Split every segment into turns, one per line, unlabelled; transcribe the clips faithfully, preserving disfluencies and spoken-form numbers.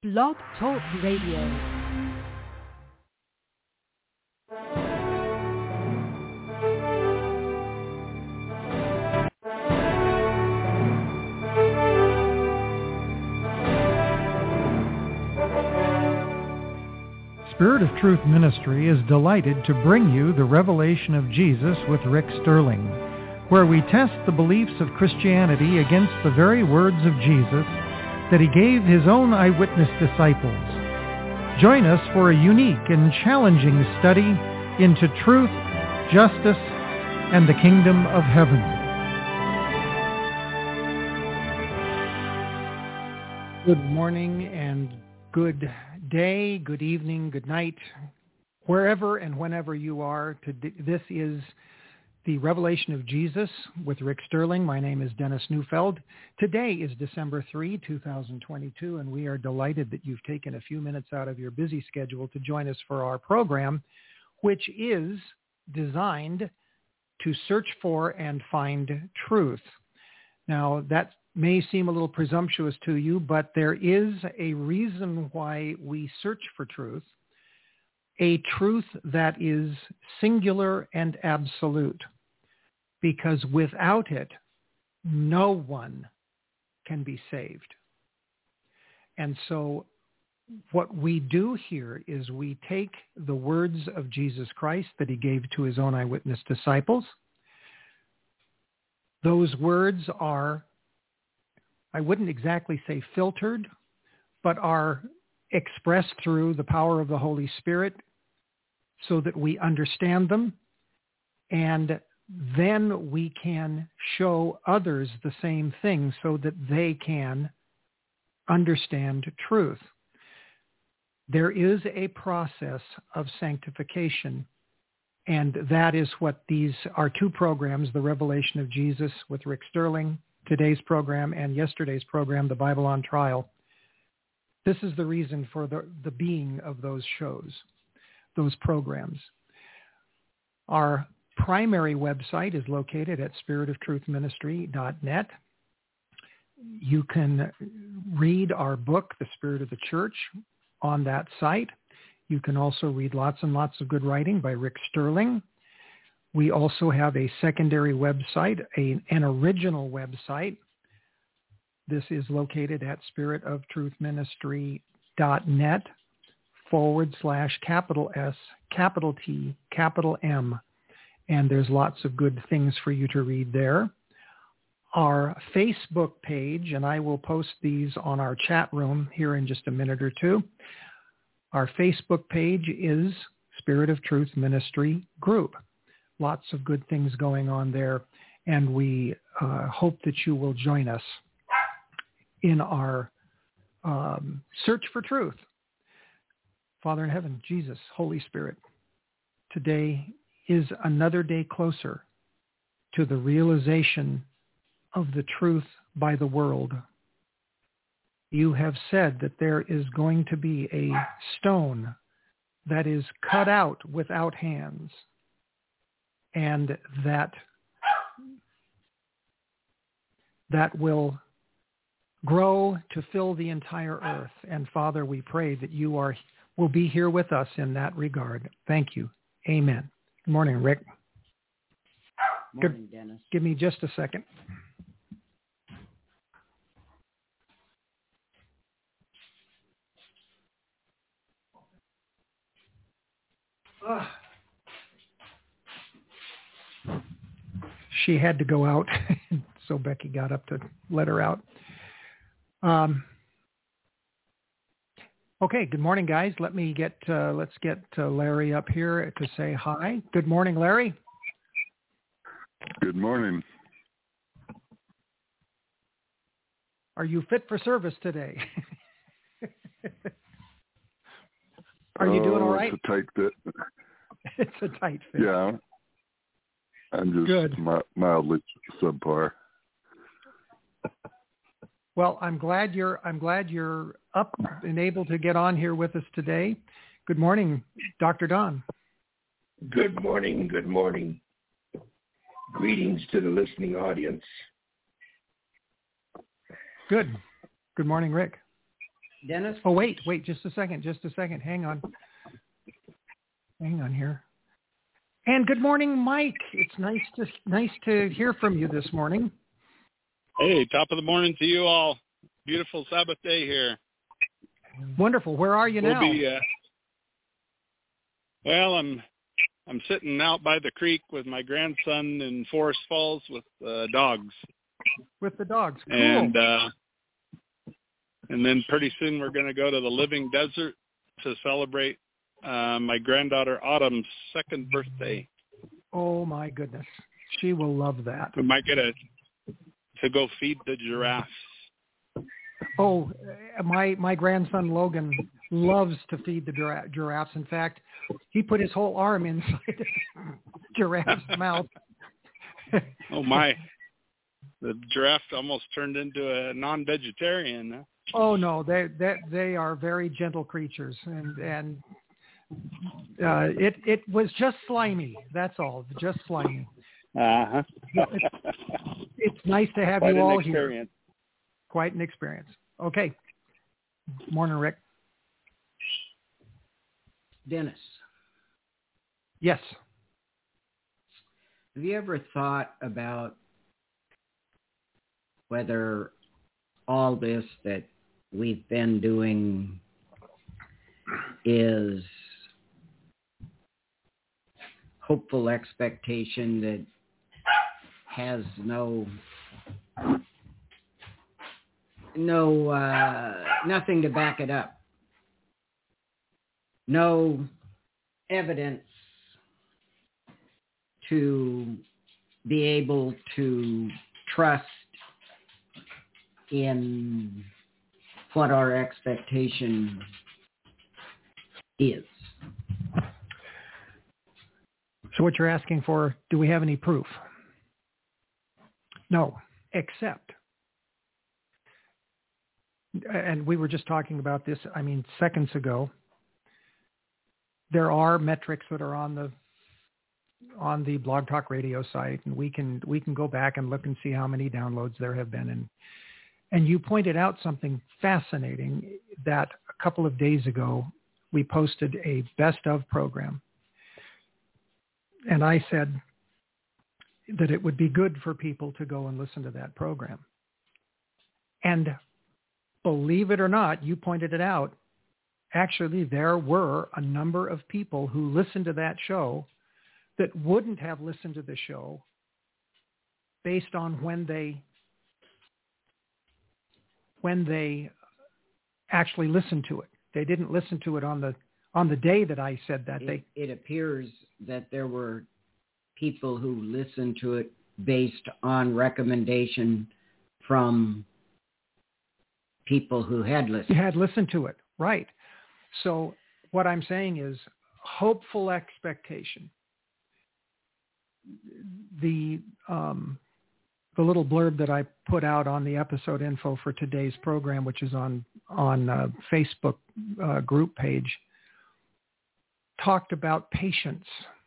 Blog Talk Radio.
Spirit of Truth Ministry is delighted to bring you the Revelation of Jesus with Rick Sterling, where we test the beliefs of Christianity against the very words of Jesus that he gave his own eyewitness disciples. Join us for a unique and challenging study into truth, justice, and the kingdom of heaven. Good morning and good day, good evening, good night, wherever and whenever you are. This is the Revelation of Jesus with Rick Sterling. My name is Dennis Neufeld. Today is December third, twenty twenty-two, and we are delighted that you've taken a few minutes out of your busy schedule to join us for our program, which is designed to search for and find truth. Now, that may seem a little presumptuous to you, but there is a reason why we search for truth, a truth that is singular and absolute, because without it, no one can be saved. And so what we do here is we take the words of Jesus Christ that he gave to his own eyewitness disciples. Those words are, I wouldn't exactly say filtered, but are expressed through the power of the Holy Spirit so that we understand them, and then we can show others the same thing so that they can understand truth. There is a process of sanctification, and that is what these are two programs, the Revelation of Jesus with Rick Sterling, today's program, and yesterday's program, The Bible on Trial. This is the reason for the, the being of those shows, those programs. Our primary website is located at spirit of truth ministry dot net. You can read our book, The Spirit of the Church, on that site. You can also read lots and lots of good writing by Rick Sterling. We also have a secondary website, a, an original website. This is located at spirit of truth ministry dot net forward slash capital S, capital T, capital M. And there's lots of good things for you to read there. Our Facebook page, and I will post these on our chat room here in just a minute or two. Our Facebook page is Spirit of Truth Ministry Group. Lots of good things going on there, and we uh, hope that you will join us in our um, search for truth. Father in heaven, Jesus, Holy Spirit, today is another day closer to the realization of the truth by the world. You have said that there is going to be a stone that is cut out without hands, and that that will grow to fill the entire earth. And Father, we pray that you are will be here with us in that regard. Thank you. Amen. Good morning, Rick.
Morning, Dennis.
Give me just a second. Ugh. She had to go out, so Becky got up to let her out. Um, okay, good morning, guys. Let me get uh, let's get uh, Larry up here to say hi. Good morning, Larry.
Good morning.
Are you fit for service today? Are you doing all right?
It's a tight fit.
It's a tight fit.
Yeah. I'm just
Good.
mildly subpar.
Well, I'm glad you're I'm glad you're up and able to get on here with us today. Good morning, Doctor Don.
Good morning, good morning. Greetings to the listening audience.
Good. Good morning, Rick.
Dennis?
Oh, wait, wait, just a second, just a second. Hang on. Hang on here. And good morning, Mike. It's nice to nice to hear from you this morning.
Hey, top of the morning to you all. Beautiful Sabbath day here.
Wonderful. Where are you
we'll
now?
Be, uh, well, I'm I'm sitting out by the creek with my grandson in Forest Falls with uh, dogs.
With the dogs. Cool.
And uh, and then pretty soon we're going to go to the Living Desert to celebrate uh, my granddaughter Autumn's second birthday.
Oh my goodness, she will love that.
We might get a to go feed the giraffes.
Oh, my my grandson Logan loves to feed the giraffe, giraffes. In fact, he put his whole arm inside the giraffe's mouth.
Oh my! The giraffe almost turned into a non-vegetarian. Huh?
Oh no, they they they are very gentle creatures, and and uh, it it was just slimy. That's all, just slimy.
Uh huh.
It's, it's nice to have
Quite
you
an
all
experience.
here. Quite an experience. Okay. Morning, Rick.
Dennis.
Yes.
Have you ever thought about whether all this that we've been doing is hopeful expectation that has no no uh, nothing to back it up, no evidence to be able to trust in what our expectation is?
So what you're asking for, do we have any proof? No, except, and we were just talking about this, I mean, seconds ago, there are metrics that are on the on the Blog Talk Radio site, and we can we can go back and look and see how many downloads there have been. And and you pointed out something fascinating, that a couple of days ago we posted a best of program, and I said that it would be good for people to go and listen to that program. And believe it or not, you pointed it out, actually there were a number of people who listened to that show that wouldn't have listened to the show based on when they when they actually listened to it. They didn't listen to it on the on the day that I said that.
It,
they
it appears that there were people who listened to it based on recommendation from people who had listened.
had listened to it, right? So what I'm saying is hopeful expectation. The um, the little blurb that I put out on the episode info for today's program, which is on on uh, Facebook uh, group page, talked about patience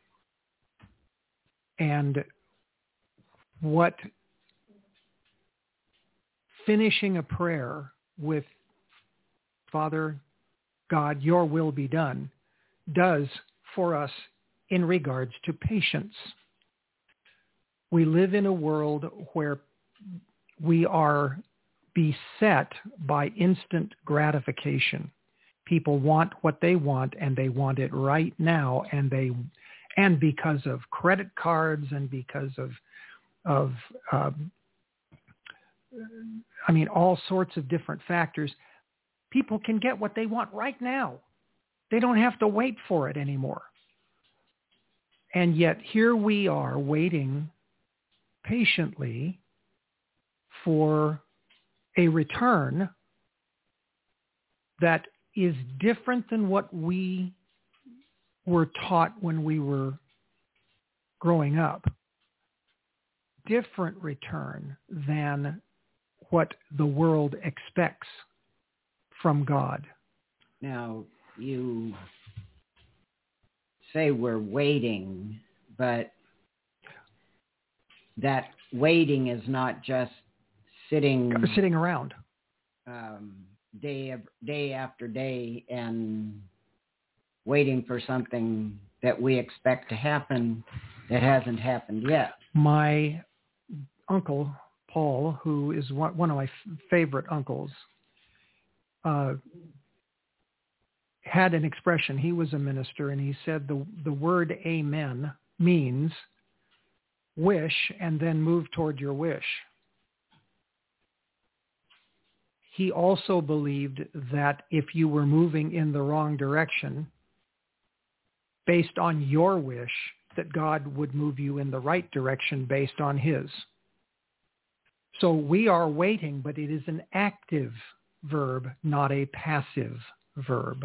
and what finishing a prayer with Father God, your will be done, does for us in regards to patience. We live in a world where we are beset by instant gratification. People want what they want, and they want it right now, and they, and because of credit cards and because of, of, um, I mean, all sorts of different factors, people can get what they want right now. They don't have to wait for it anymore. And yet here we are waiting patiently for a return that is different than what we were taught when we were growing up. Different return than what the world expects from God.
Now, you say we're waiting, but that waiting is not just sitting
sitting around.
Um, day day after day and waiting for something that we expect to happen that hasn't happened yet.
My uncle, Paul, who is one, one of my f- favorite uncles, uh, had an expression. He was a minister, and he said the, the word amen means wish and then move toward your wish. He also believed that if you were moving in the wrong direction, based on your wish, that God would move you in the right direction based on his. So we are waiting, but it is an active verb, not a passive verb.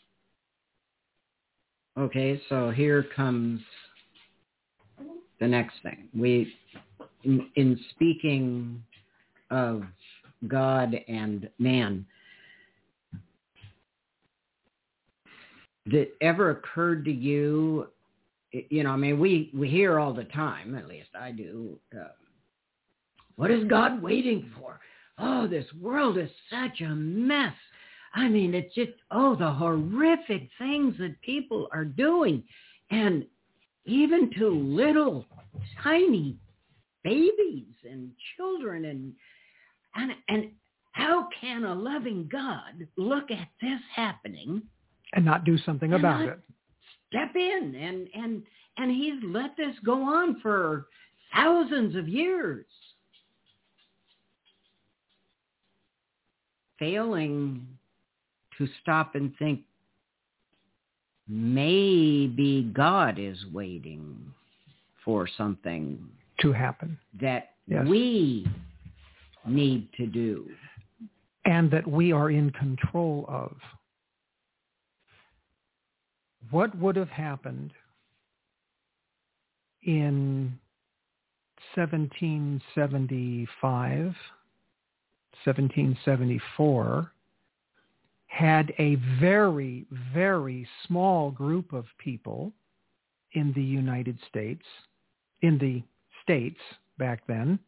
Okay, so here comes the next thing. We, in, in speaking of God and man, did it ever occurred to you, you know, I mean, we, we hear all the time, at least I do, uh, what is God waiting for? Oh, this world is such a mess. I mean, it's just, oh, the horrific things that people are doing. And even to little tiny babies and children. And, and, and how can a loving God look at this happening
and not do something
and
about
not
it?
Step in. And, and, and he's let this go on for thousands of years. Failing to stop and think, maybe God is waiting for something
to happen
that
yes.
we need to do.
And that we are in control of. What would have happened in seventeen seventy-five, seventeen seventy-four, had a very, very small group of people in the United States, in the States back then,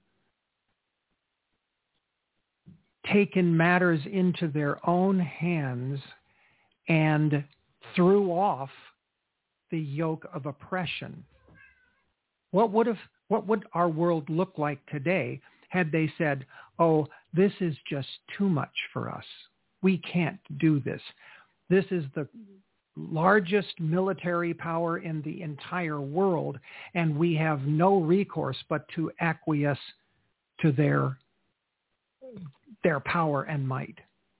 taken matters into their own hands and threw off the yoke of oppression? What would have, what would our world look like today had they said, oh, this is just too much for us. We can't do this. This is the largest military power in the entire world, and we have no recourse but to acquiesce to their, their power and might.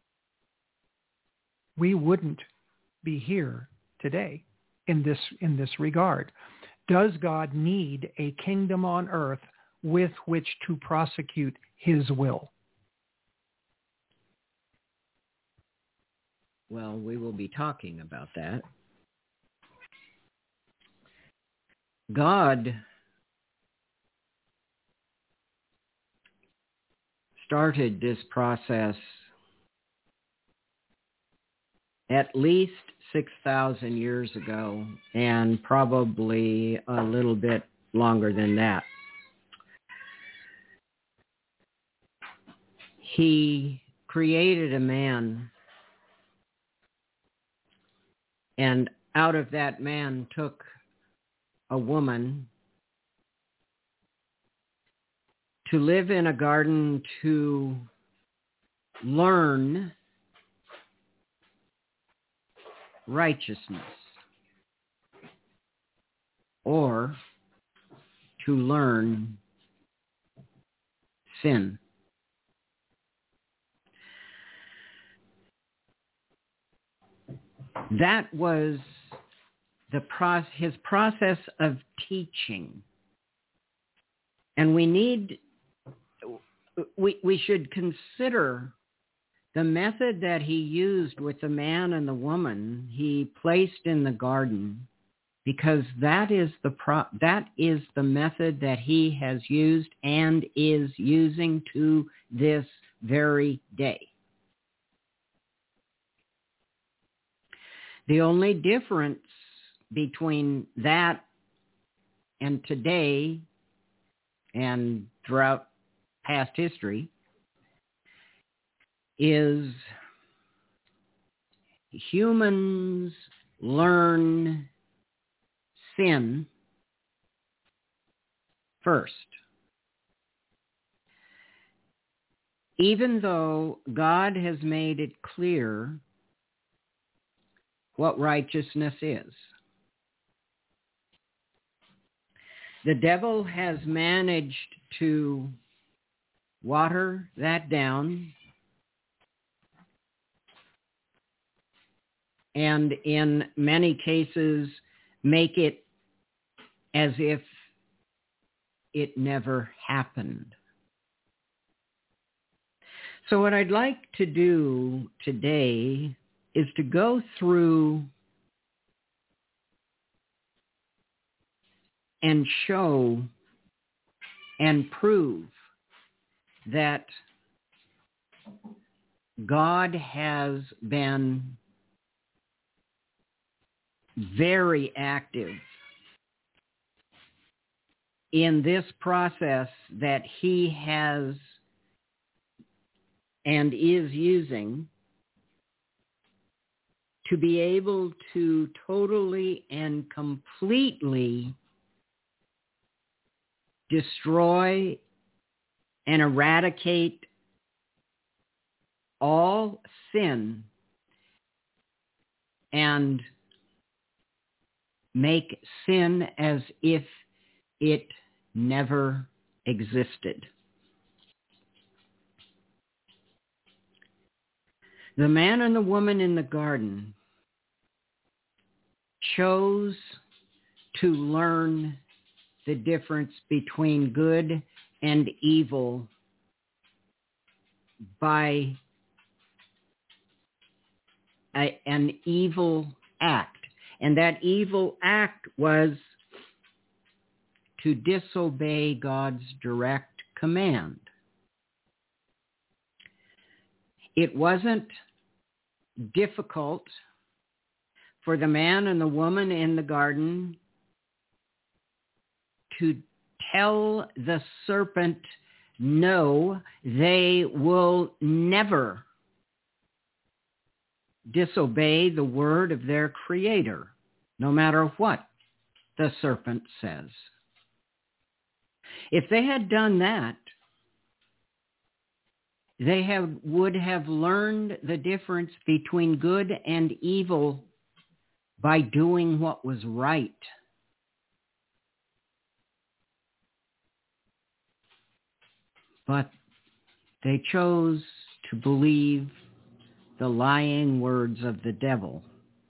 We wouldn't be here today in this, in this regard. Does God need a kingdom on earth with which to prosecute his will?
Well, we will be talking about that. God started this process at least six thousand years ago, and probably a little bit longer than that. He created a man, and out of that man took a woman to live in a garden to learn righteousness or to learn sin. That was the pro- his process of teaching. And we need, we, we should consider the method that he used with the man and the woman he placed in the garden, because that is the pro- that is the method that he has used and is using to this very day. The only difference between that and today and throughout past history is humans learn sin first. Even though God has made it clear what righteousness is. The devil has managed to water that down and in many cases make it as if it never happened. So what I'd like to do today is to go through and show and prove that God has been very active in this process that he has and is using to be able to totally and completely destroy and eradicate all sin and make sin as if it never existed. The man and the woman in the garden chose to learn the difference between good and evil by a, an evil act. And that evil act was to disobey God's direct command. It wasn't difficult for the man and the woman in the garden to tell the serpent, no, they will never disobey the word of their Creator, no matter what the serpent says. If they had done that, they have, would have learned the difference between good and evil by doing what was right. But they chose to believe the lying words of the devil.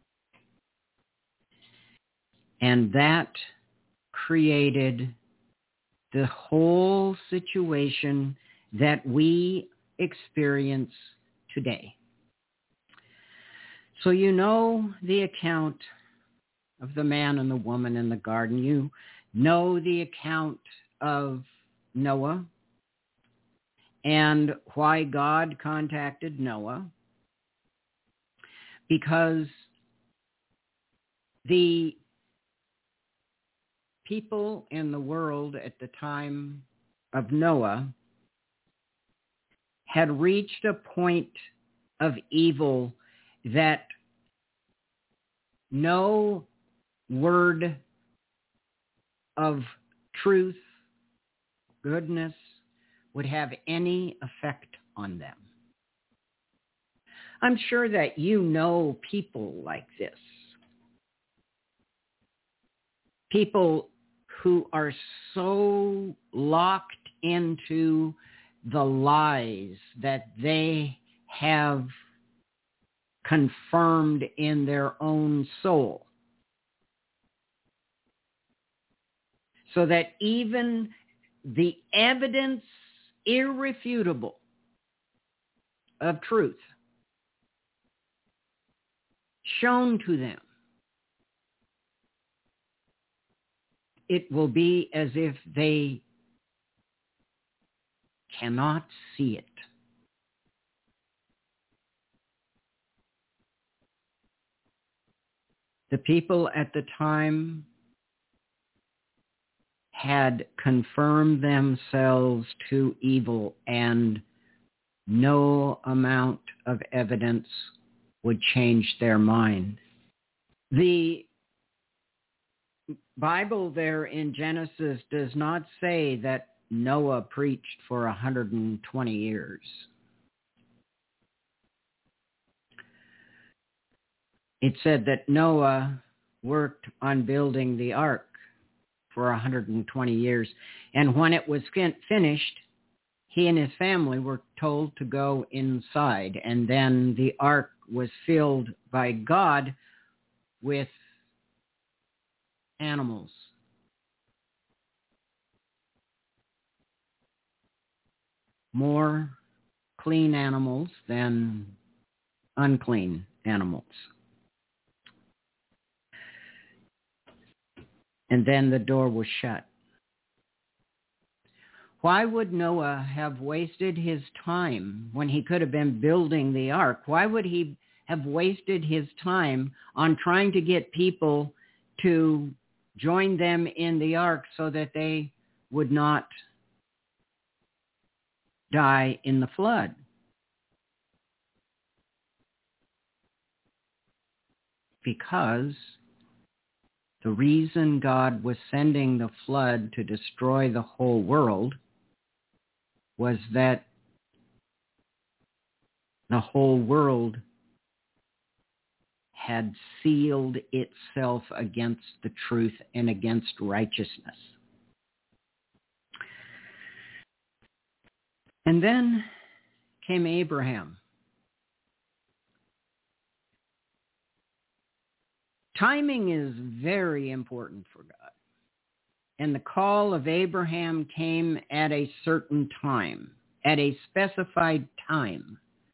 And that created the whole situation that we experience today. So you know the account of the man and the woman in the garden. You know the account of Noah and why God contacted Noah. Because the people in the world at the time of Noah had reached a point of evil that no word of truth, goodness, would have any effect on them. I'm sure that you know people like this. People who are so locked into the lies that they have confirmed in their own soul. So that even the evidence irrefutable of truth shown to them, it will be as if they cannot see it. The people at the time had confirmed themselves to evil, and no amount of evidence would change their mind. The Bible there in Genesis does not say that Noah preached for one hundred twenty years. It said that Noah worked on building the ark for one hundred twenty years. And when it was fin- finished, he and his family were told to go inside. And then the ark was filled by God with animals. More clean animals than unclean animals. And then the door was shut. Why would Noah have wasted his time when he could have been building the ark? Why would he have wasted his time on trying to get people to join them in the ark so that they would not die in the flood? Because the reason God was sending the flood to destroy the whole world was that the whole world had sealed itself against the truth and against righteousness. And then came Abraham. Timing is very important for God. And the call of Abraham came at a certain time, at a specified time.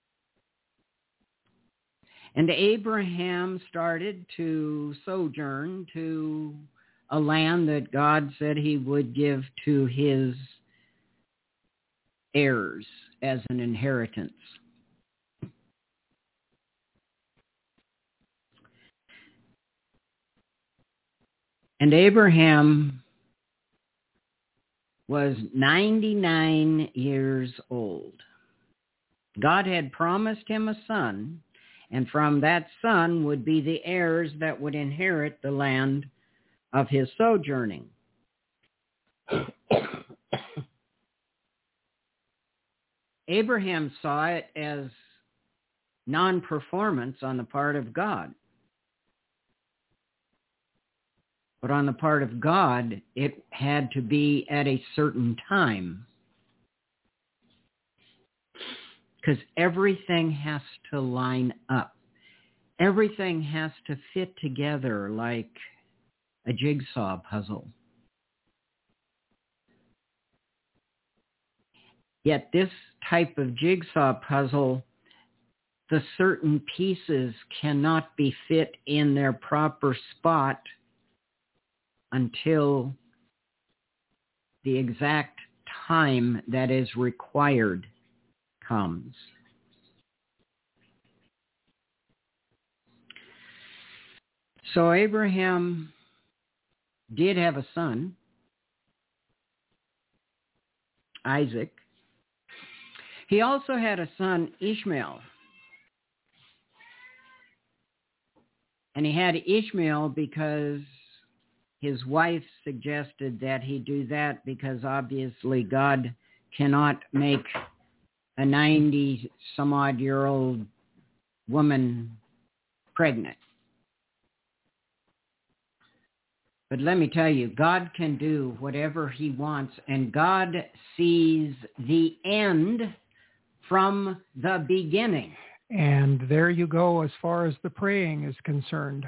And Abraham started to sojourn to a land that God said he would give to his heirs as an inheritance. And Abraham was ninety-nine years old. God had promised him a son, and from that son would be the heirs that would inherit the land of his sojourning. Abraham saw it as non-performance on the part of God. But on the part of God, it had to be at a certain time. Because everything has to line up. Everything has to fit together like a jigsaw puzzle. Yet this type of jigsaw puzzle, the certain pieces cannot be fit in their proper spot until the exact time that is required comes. So Abraham did have a son, Isaac. He also had a son, Ishmael. And he had Ishmael because his wife suggested that he do that because obviously God cannot make a ninety-some-odd-year-old woman pregnant. But let me tell you, God can do whatever he wants, and God sees the end from the beginning.
And there you go as far as the praying is concerned.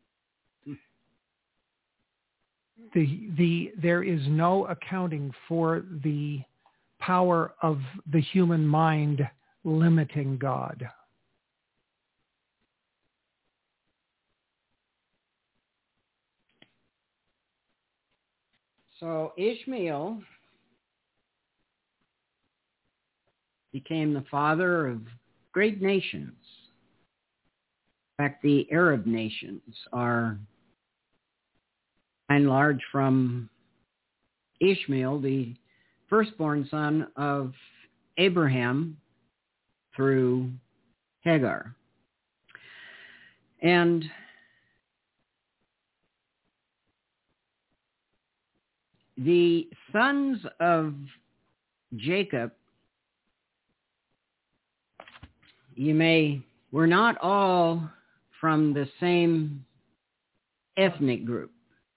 The, the, there is no accounting for the power of the human mind limiting God.
So Ishmael became the father of great nations. In fact, the Arab nations are, by and large, from Ishmael, the firstborn son of Abraham through Hagar. And the sons of Jacob, you may, were not all from the same ethnic group.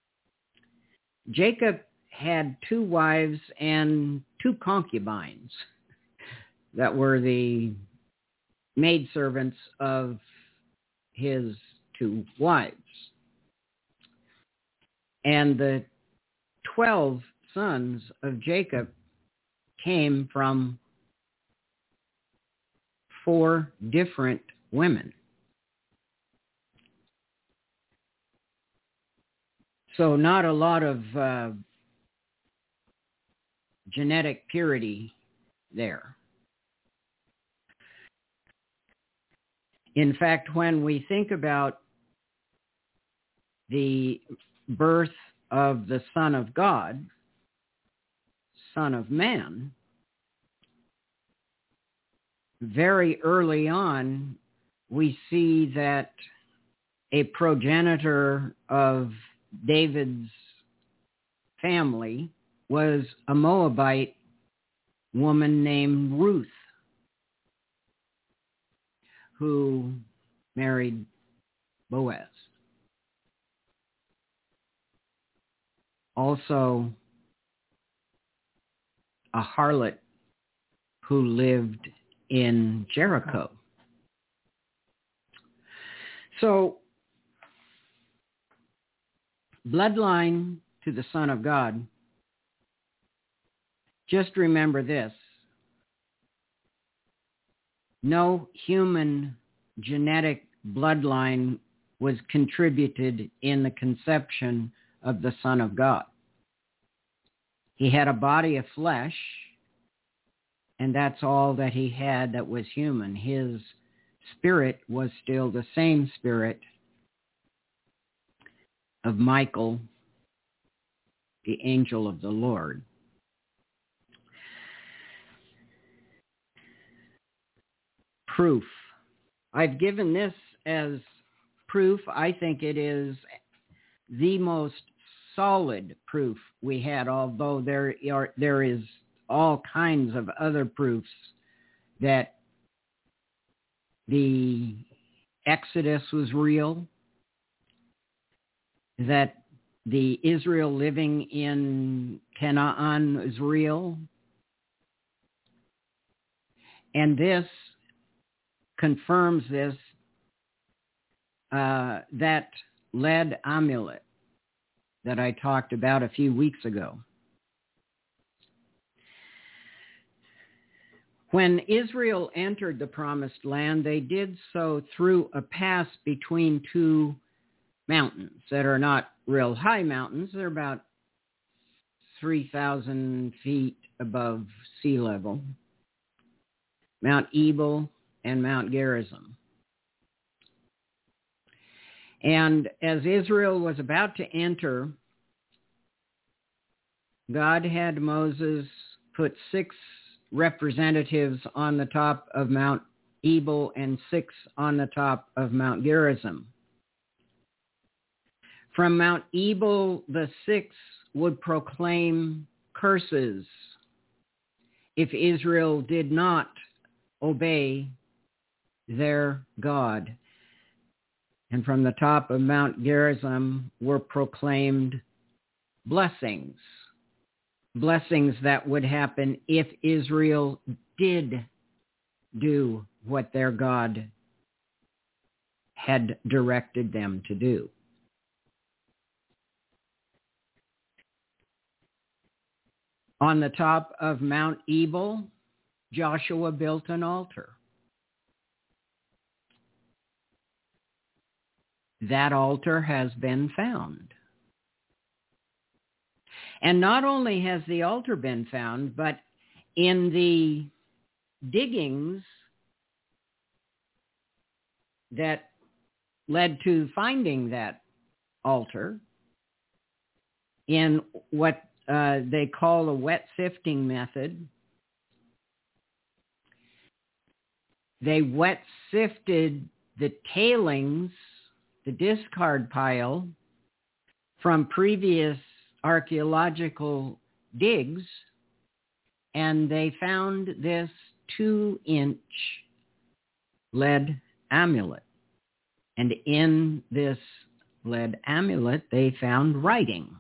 Jacob had two wives and two concubines that were the maidservants of his two wives. And the twelve sons of Jacob came from four different women. So not a lot of uh, genetic purity there. In fact, when we think about the birth of the Son of God, Son of Man, very early on, we see that a progenitor of David's family was a Moabite woman named Ruth, who married Boaz. Also, a harlot who lived in Jericho. So, bloodline to the Son of God, just remember this: no human genetic bloodline was contributed in the conception of the Son of God. He had a body of flesh, and that's all that he had that was human. His spirit was still the same spirit of Michael, the angel of the Lord. Proof. I've given this as proof. I think it is the most solid proof we had, although there are, there is all kinds of other proofs that the Exodus was real, that the Israel living in Canaan is real, and this confirms this, uh, that lead amulet that I talked about a few weeks ago. When Israel entered the promised land, they did so through a pass between two mountains that are not real high mountains. They're about three thousand feet above sea level. Mount Ebal and Mount Gerizim. And as Israel was about to enter, God had Moses put six representatives on the top of Mount Ebal and six on the top of Mount Gerizim. From Mount Ebal, the six would proclaim curses if Israel did not obey their God. And from the top of Mount Gerizim were proclaimed blessings. Blessings that would happen if Israel did do what their God had directed them to do. On the top of Mount Ebal, Joshua built an altar. That altar has been found. And not only has the altar been found, but in the diggings that led to finding that altar, in what uh, they call a wet sifting method, they wet sifted the tailings the discard pile from previous archaeological digs, and they found this two-inch lead amulet. And in this lead amulet, they found writing.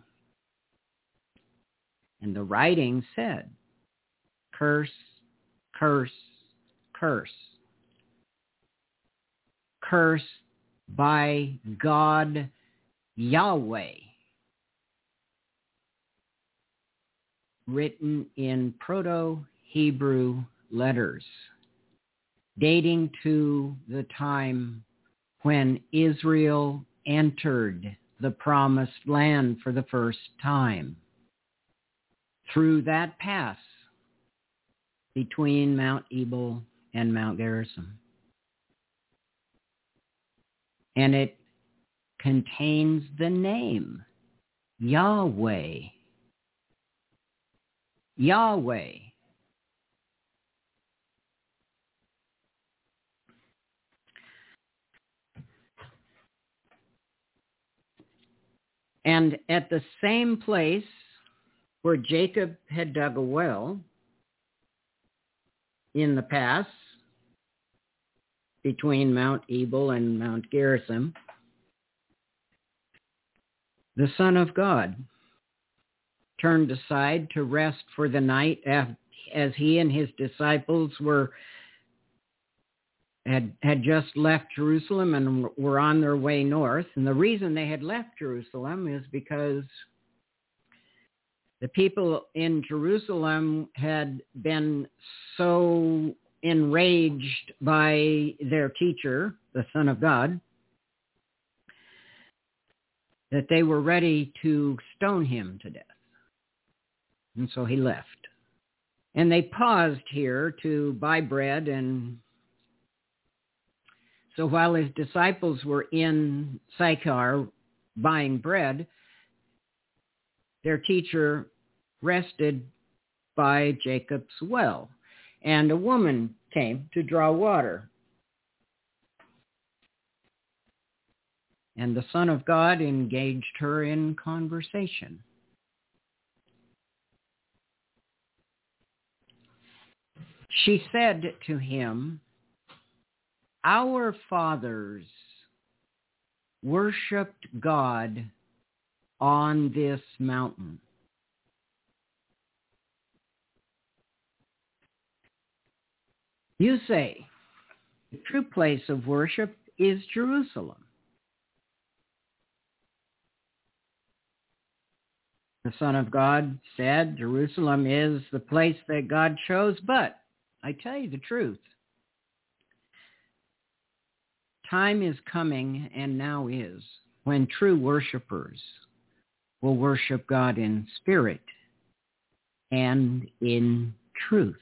And the writing said, curse, curse, curse. Curse by God Yahweh. Written in Proto-Hebrew letters, dating to the time when Israel entered the promised land for the first time through that pass between Mount Ebal and Mount Gerizim. And it contains the name Yahweh. Yahweh. And at the same place where Jacob had dug a well in the pass between Mount Ebal and Mount Gerizim, the Son of God turned aside to rest for the night as he and his disciples were had had just left Jerusalem and were on their way north. And the reason they had left Jerusalem is because the people in Jerusalem had been so enraged by their teacher, the Son of God, that they were ready to stone him to death. And so he left. And they paused here to buy bread. And so while his disciples were in Sychar buying bread, their teacher rested by Jacob's well. And a woman came to draw water. And the Son of God engaged her in conversation. She said to him, "Our fathers worshipped God on this mountain. You say the true place of worship is Jerusalem." The Son of God said, "Jerusalem is the place that God chose, but I tell you the truth. Time is coming, and now is, when true worshipers will worship God in spirit and in truth."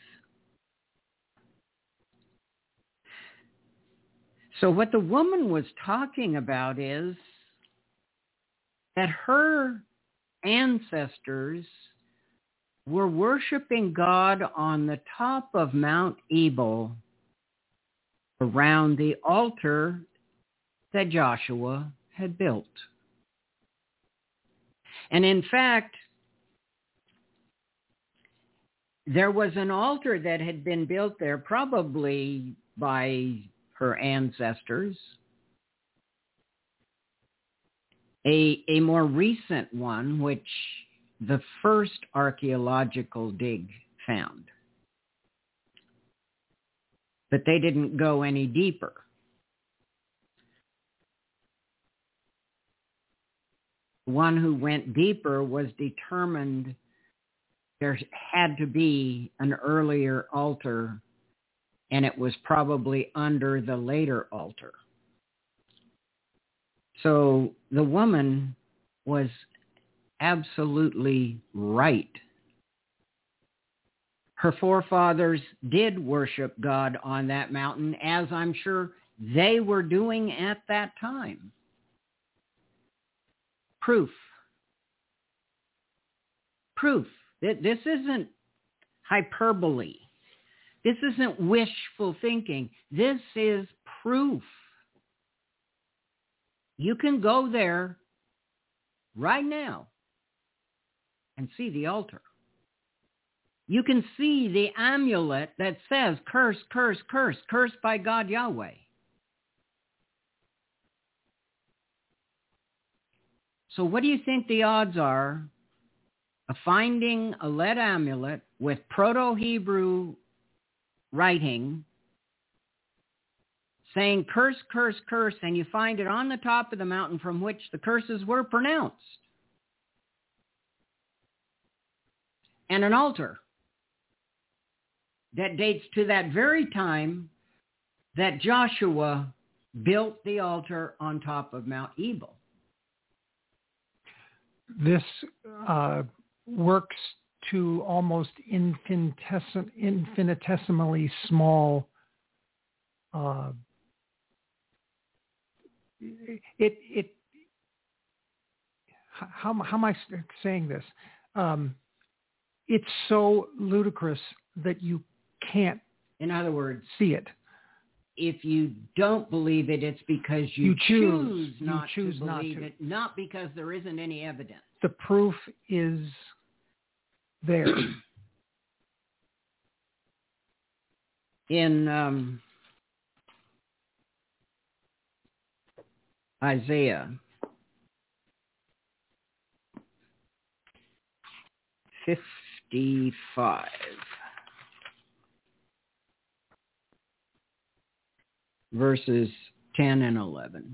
So what the woman was talking about is that her ancestors were worshiping God on the top of Mount Ebal around the altar that Joshua had built. And in fact, there was an altar that had been built there probably by her ancestors, a, a more recent one, which the first archaeological dig found. But they didn't go any deeper. The one who went deeper was determined there had to be an earlier altar, and it was probably under the later altar. So the woman was absolutely right. Her forefathers did worship God on that mountain, as I'm sure they were doing at that time. Proof. Proof. This isn't hyperbole. This isn't wishful thinking. This is proof. You can go there right now and see the altar. You can see the amulet that says, curse, curse, curse, cursed by God Yahweh. So what do you think the odds are of finding a lead amulet with Proto-Hebrew writing saying curse, curse, curse, and you find it on the top of the mountain from which the curses were pronounced? And an altar that dates to that very time that Joshua built the altar on top of Mount Ebal.
This uh, works to almost infinitesim- infinitesimally small. Uh, it it. How how am I saying this? Um, it's so ludicrous that you can't.
In other words,
see it.
If you don't believe it, it's because you,
you
choose,
choose
not
you choose
to believe
not to.
it, not because there isn't any evidence.
The proof is there.
In um, Isaiah fifty-five. Verses ten and eleven.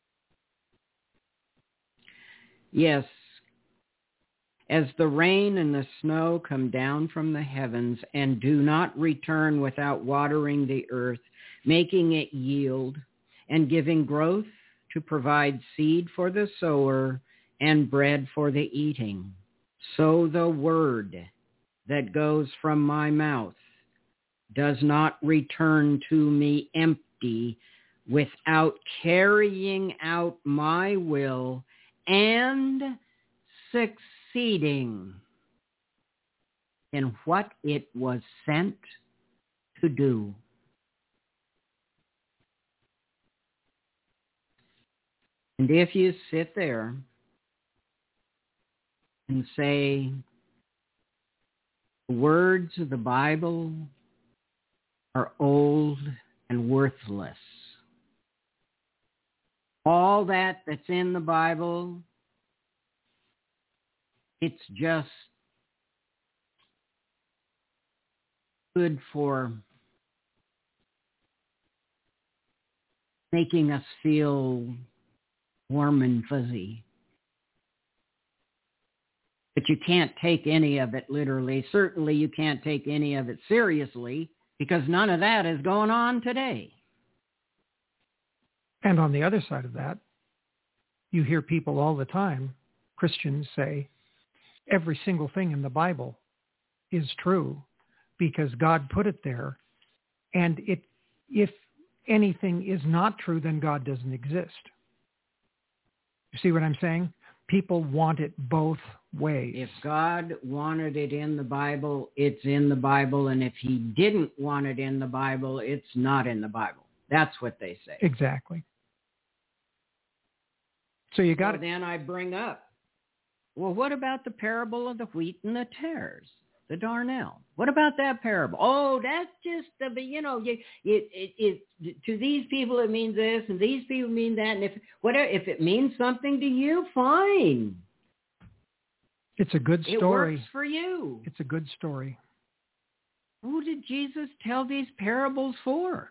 Yes, as the rain and the snow come down from the heavens and do not return without watering the earth, making it yield and giving growth to provide seed for the sower and bread for the eating, so the word that goes from my mouth does not return to me empty, without carrying out my will and succeeding in what it was sent to do. And if you sit there and say, the words of the Bible are old and worthless. All that that's in the Bible, it's just good for making us feel warm and fuzzy. But you can't take any of it literally. Certainly you can't take any of it seriously, because none of that is going on today.
And on the other side of that, you hear people all the time, Christians say, every single thing in the Bible is true because God put it there. And it, if anything is not true, then God doesn't exist. You see what I'm saying? People want it both ways.
If God wanted it in the Bible, it's in the Bible. And if he didn't want it in the Bible, it's not in the Bible. That's what they say.
Exactly. So you got
so
it.
Then I bring up, well, what about the parable of the wheat and the tares, the darnel? What about that parable? Oh, that's just, the, you know, it, it, it, it, to these people it means this, and these people mean that. And if whatever, if it means something to you, fine.
It's a good story.
It works for you.
It's a good story.
Who did Jesus tell these parables for?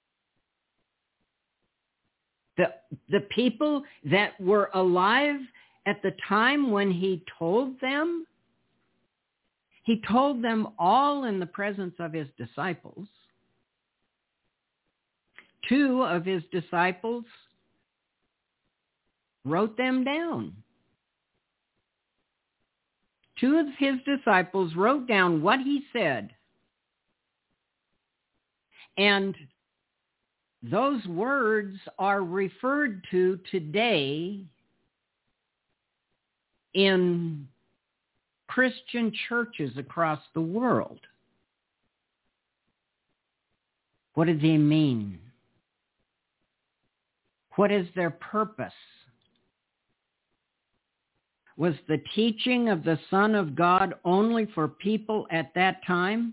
The, the people that were alive at the time when he told them. He told them all in the presence of his disciples. Two of his disciples wrote them down. Two of his disciples wrote down what he said. And those words are referred to today in Christian churches across the world. What do they mean? What is their purpose? Was the teaching of the Son of God only for people at that time?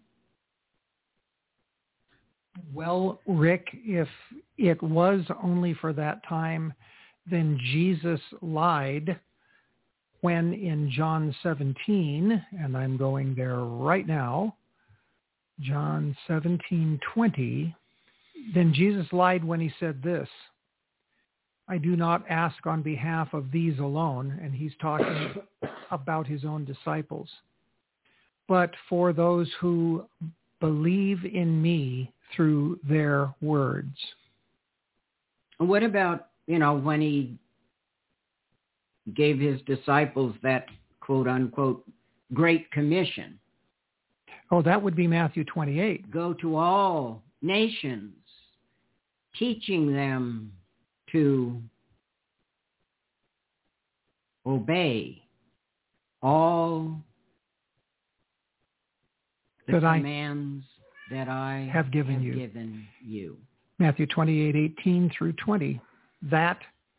Well, Rick, if it was only for that time, then Jesus lied when in John seventeen, and I'm going there right now, John seventeen twenty, then Jesus lied when he said this, I do not ask on behalf of these alone, and he's talking about his own disciples, but for those who believe in me through their words.
What about, you know, when he gave his disciples that quote unquote Great Commission?
Oh, that would be Matthew twenty-eight.
Go to all nations, teaching them to obey all the
that
commands I that I
have given
have
you.
given you.
Matthew twenty-eight, eighteen through twenty. That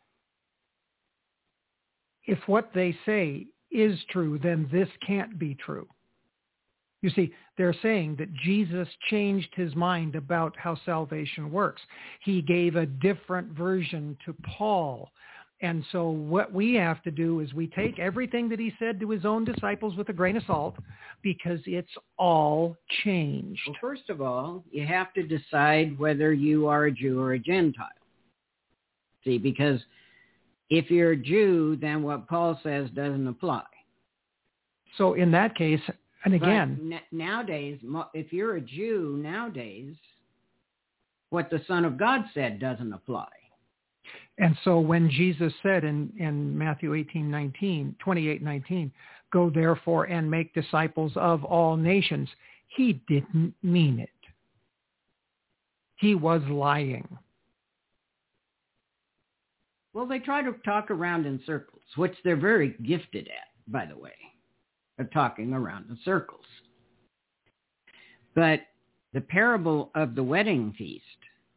if what they say is true, then this can't be true. You see, they're saying that Jesus changed his mind about how salvation works. He gave a different version to Paul. And so what we have to do is we take everything that he said to his own disciples with a grain of salt because it's all changed.
Well, first of all, you have to decide whether you are a Jew or a Gentile. See, because if you're a Jew, then what Paul says doesn't apply.
So in that case, and again,
But nowadays, if you're a Jew nowadays, what the Son of God said doesn't apply.
And so when Jesus said in, in Matthew eighteen, nineteen, twenty-eight, nineteen, go therefore and make disciples of all nations, he didn't mean it. He was lying.
Well, they try to talk around in circles, which they're very gifted at, by the way, of talking around in circles. But the parable of the wedding feast,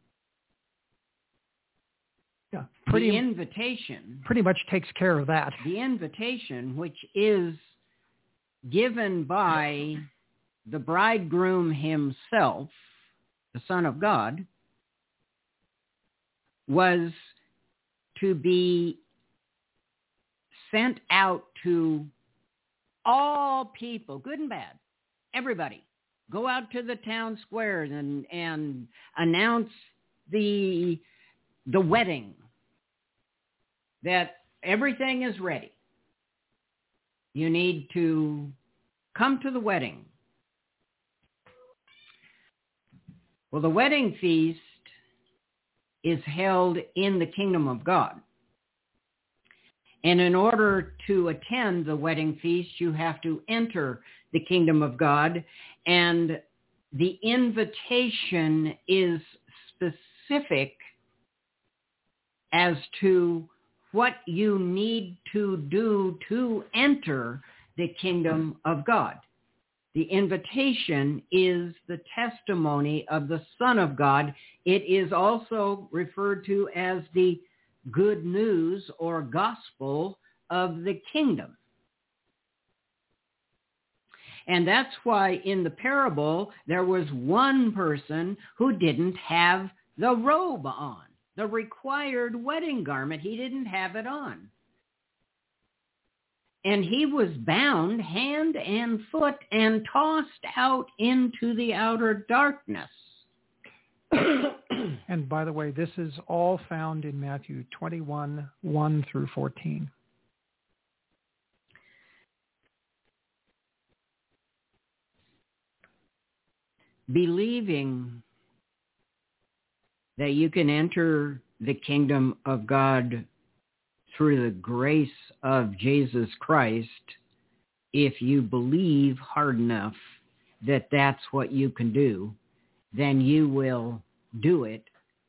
Yeah, pretty,
the invitation,
pretty much takes care of that.
the invitation which is given by the bridegroom himself, the Son of God, was to be sent out to all people, good and bad, everybody. Go out to the town squares and, and announce the, the wedding, that everything is ready. You need to come to the wedding. Well, the wedding feast is held in the kingdom of God. And in order to attend the wedding feast, you have to enter the kingdom of God. And the invitation is specific as to what you need to do to enter the kingdom of God. The invitation is the testimony of the Son of God. It is also referred to as the good news or gospel of the kingdom. And that's why in the parable, there was one person who didn't have the robe on, the required wedding garment. He didn't have it on. And he was bound hand and foot and tossed out into the outer darkness.
And by the way, this is all found in Matthew twenty-one, one through fourteen.
Believing that you can enter the kingdom of God through the grace of Jesus Christ, if you believe hard enough that that's what you can do, then you will do it,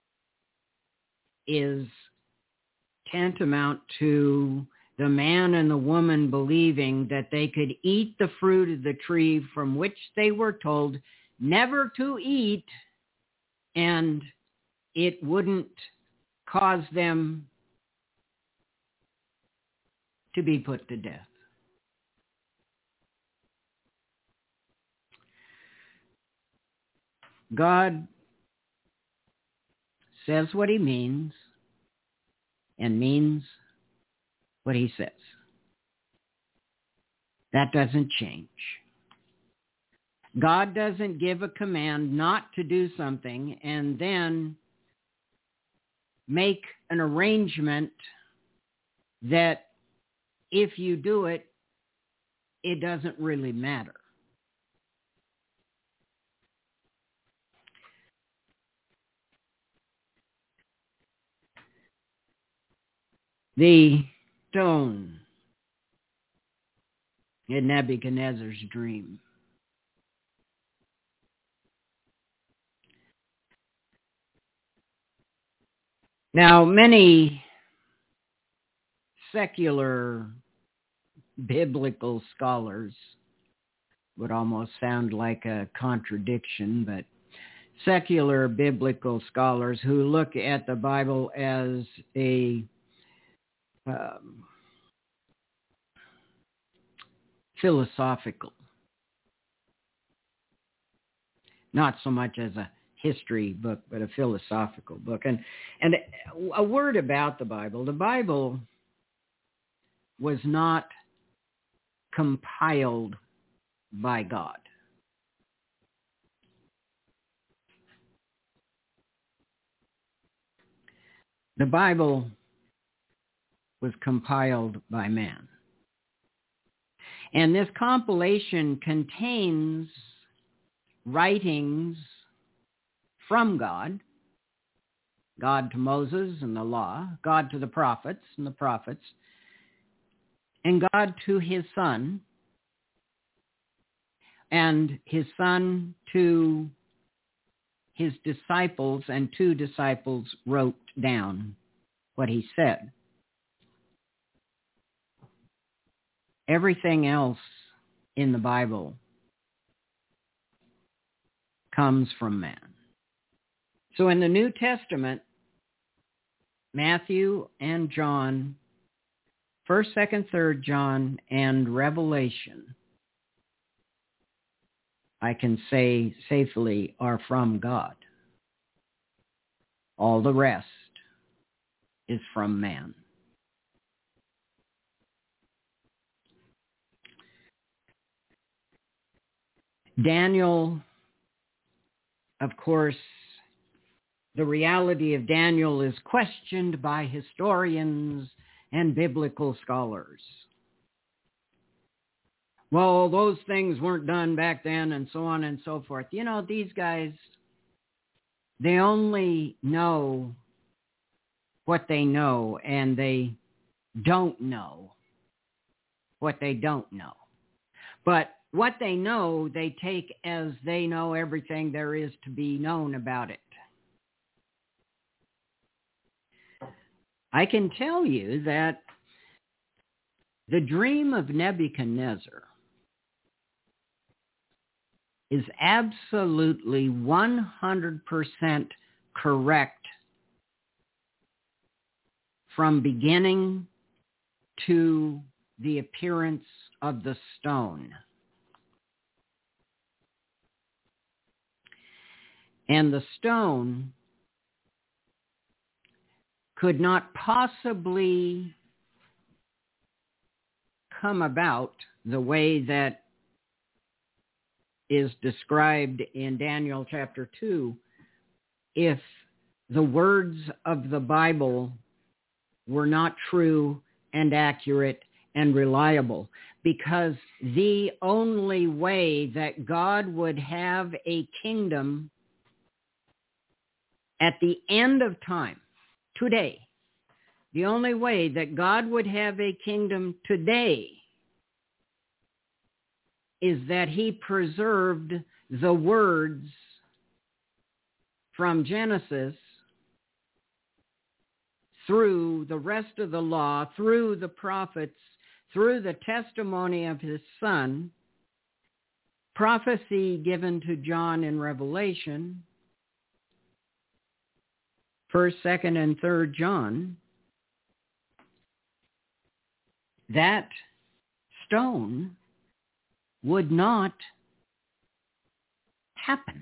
is tantamount to the man and the woman believing that they could eat the fruit of the tree from which they were told never to eat, and it wouldn't cause them to be put to death. God says what he means and means what he says. That doesn't change. God doesn't give a command not to do something and then make an arrangement that if you do it, it doesn't really matter. The stone in Nebuchadnezzar's dream. Now, many secular biblical scholars would almost sound like a contradiction, but secular biblical scholars who look at the Bible as a um, philosophical, not so much as a history book, but a philosophical book. And and a word about the Bible. The Bible was not compiled by God. The Bible was compiled by man. And this compilation contains writings from God, God to Moses and the law, God to the prophets and the prophets, and God to his Son, and his Son to his disciples, and two disciples wrote down what he said. Everything else in the Bible comes from man. So in the New Testament, Matthew and John, First, Second, Third John, and Revelation, I can say safely, are from God. All the rest is from man. Daniel, of course, the reality of Daniel is questioned by historians and biblical scholars. Well, those things weren't done back then, and so on and so forth. You know, these guys, they only know what they know, and they don't know what they don't know. But what they know, they take as they know everything there is to be known about it. I can tell you that the dream of Nebuchadnezzar is absolutely one hundred percent correct from beginning to the appearance of the stone. And the stone could not possibly come about the way that is described in Daniel chapter two if the words of the Bible were not true and accurate and reliable. Because the only way that God would have a kingdom at the end of time, today, the only way that God would have a kingdom today is that he preserved the words from Genesis through the rest of the law, through the prophets, through the testimony of his Son, prophecy given to John in Revelation, First, Second, and Third John, that stone would not happen.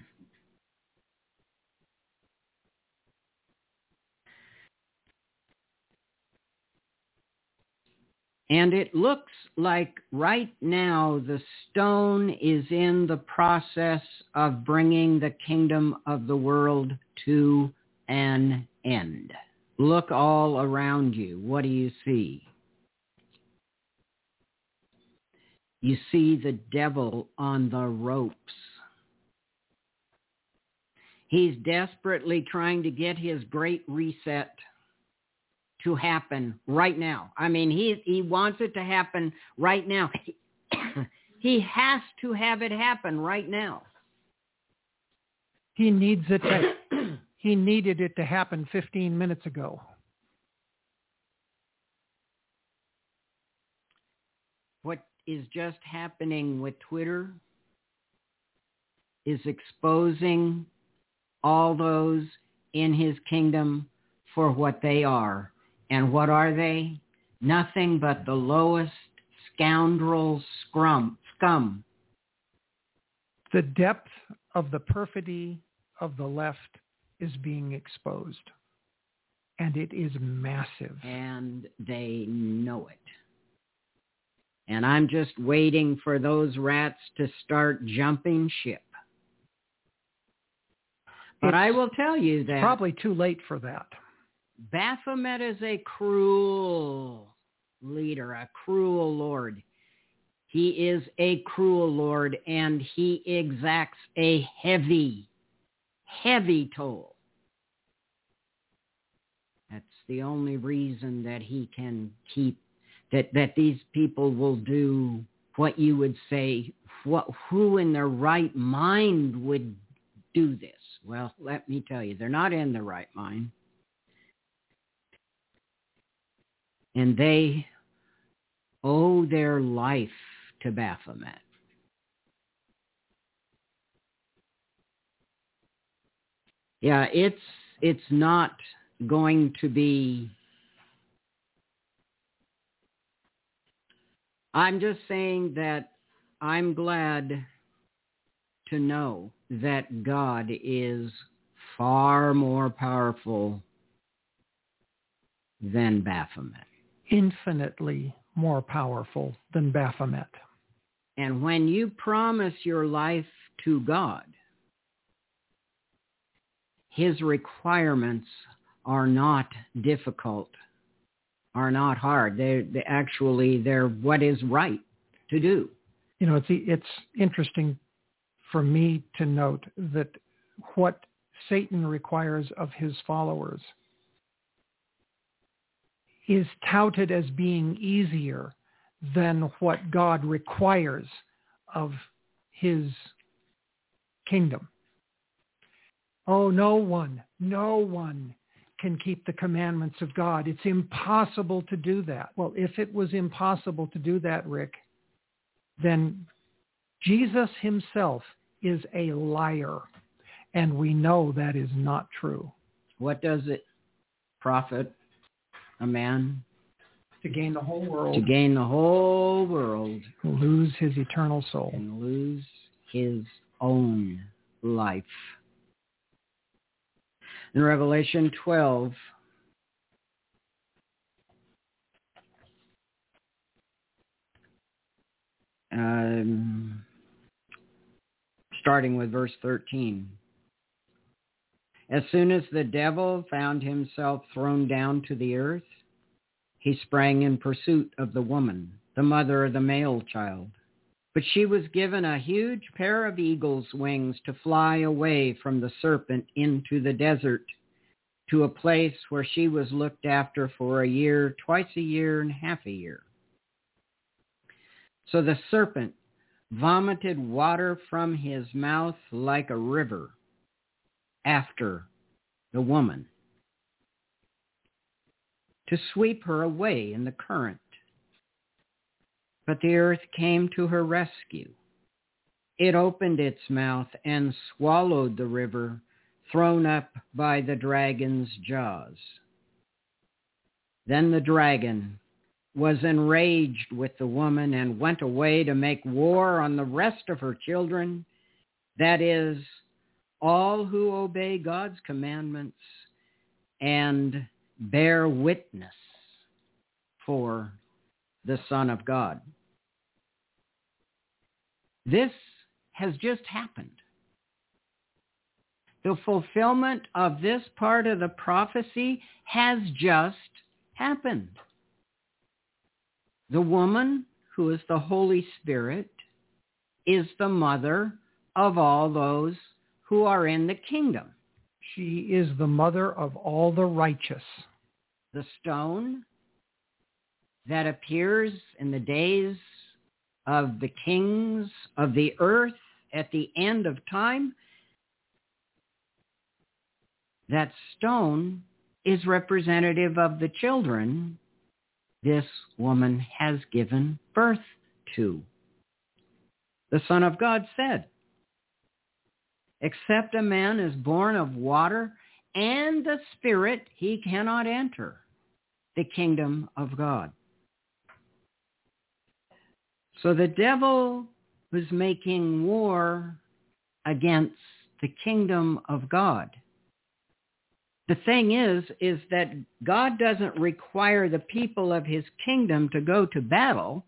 And it looks like right now the stone is in the process of bringing the kingdom of the world to an end. Look all around you. What do you see? You see the devil on the ropes. He's desperately trying to get his great reset to happen right now. I mean, he he wants it to happen right now. He has to have it happen right now.
He needs it to, he needed it to happen fifteen minutes ago.
What is just happening with Twitter is exposing all those in his kingdom for what they are. And what are they? Nothing but the lowest scoundrel scrum, scum.
The depth of the perfidy of the left is being exposed. And it is massive. And
they know it. And I'm just waiting for those rats to start jumping ship. But it's, I will tell you that...
It's probably too late for that.
Baphomet is a cruel leader, a cruel lord. He is a cruel lord, and he exacts a heavy, heavy toll. That's the only reason that he can keep, that, that these people will do what you would say, what, who in their right mind would do this? Well, let me tell you, they're not in their right mind. And they owe their life to Baphomet. Yeah, it's it's not going to be... I'm just saying that I'm glad to know that God is far more powerful than Baphomet.
Infinitely more powerful than Baphomet.
And when you promise your life to God, his requirements are not difficult, are not hard. They're, they actually, they're what is right to do.
You know, it's it's interesting for me to note that what Satan requires of his followers is touted as being easier than what God requires of his kingdom. Oh, no one, no one can keep the commandments of God. It's impossible to do that. Well, if it was impossible to do that, Rick, then Jesus himself is a liar, and we know that is not true.
What does it profit a man?
To gain the whole world.
To gain the whole world.
Lose his eternal soul.
And lose his own life. In Revelation twelve, um, starting with verse thirteen. As soon as the devil found himself thrown down to the earth, he sprang in pursuit of the woman, the mother of the male child. But she was given a huge pair of eagle's wings to fly away from the serpent into the desert, to a place where she was looked after for a year, twice a year, and half a year. So the serpent vomited water from his mouth like a river after the woman, to sweep her away in the current. But the earth came to her rescue. It opened its mouth and swallowed the river thrown up by the dragon's jaws. Then the dragon was enraged with the woman and went away to make war on the rest of her children, that is, all who obey God's commandments and bear witness for the Son of God. This has just happened. The fulfillment of this part of the prophecy has just happened. The woman, who is the Holy Spirit, is the mother of all those who are in the kingdom.
She is the mother of all the righteous.
The stone that appears in the days of the kings of the earth at the end of time, that stone is representative of the children this woman has given birth to. The Son of God said, except a man is born of water and the Spirit, he cannot enter the kingdom of God. So the devil was making war against the kingdom of God. The thing is, is that God doesn't require the people of his kingdom to go to battle.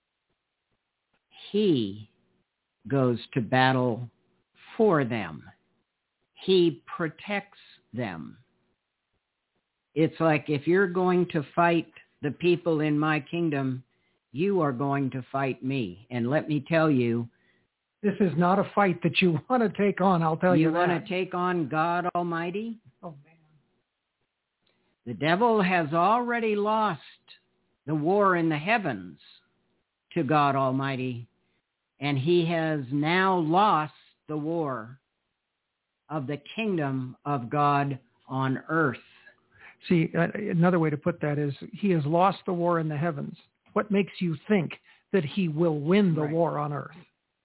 He goes to battle for them. He protects them. It's like, if you're going to fight the people in my kingdom, you are going to fight me. And let me tell you,
this is not a fight that you want to take on, I'll tell you,
you
that.
want to take on God Almighty?
Oh, man.
The devil has already lost the war in the heavens to God Almighty, and he has now lost the war of the kingdom of God on earth.
See, uh, another way to put that is, he has lost the war in the heavens. What makes you think that he will win the
Right.
war on earth?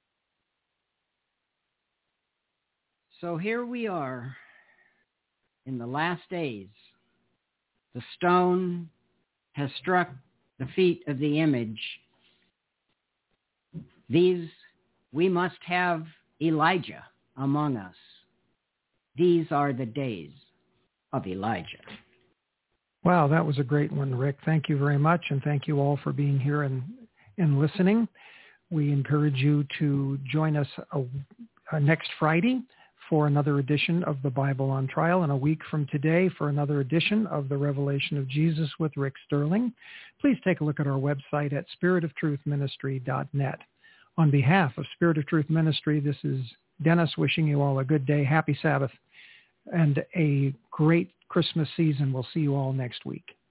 So here we are in the last days. The stone has struck the feet of the image. These, we must have Elijah among us. These are the days of Elijah.
Wow, that was a great one, Rick. Thank you very much, and thank you all for being here and, and listening. We encourage you to join us a, a next Friday for another edition of the Bible on Trial, and a week from today for another edition of the Revelation of Jesus with Rick Sterling. Please take a look at our website at spirit of truth ministry dot net. On behalf of Spirit of Truth Ministry, this is Dennis wishing you all a good day, happy Sabbath, and a great Christmas season. We'll see you all next week.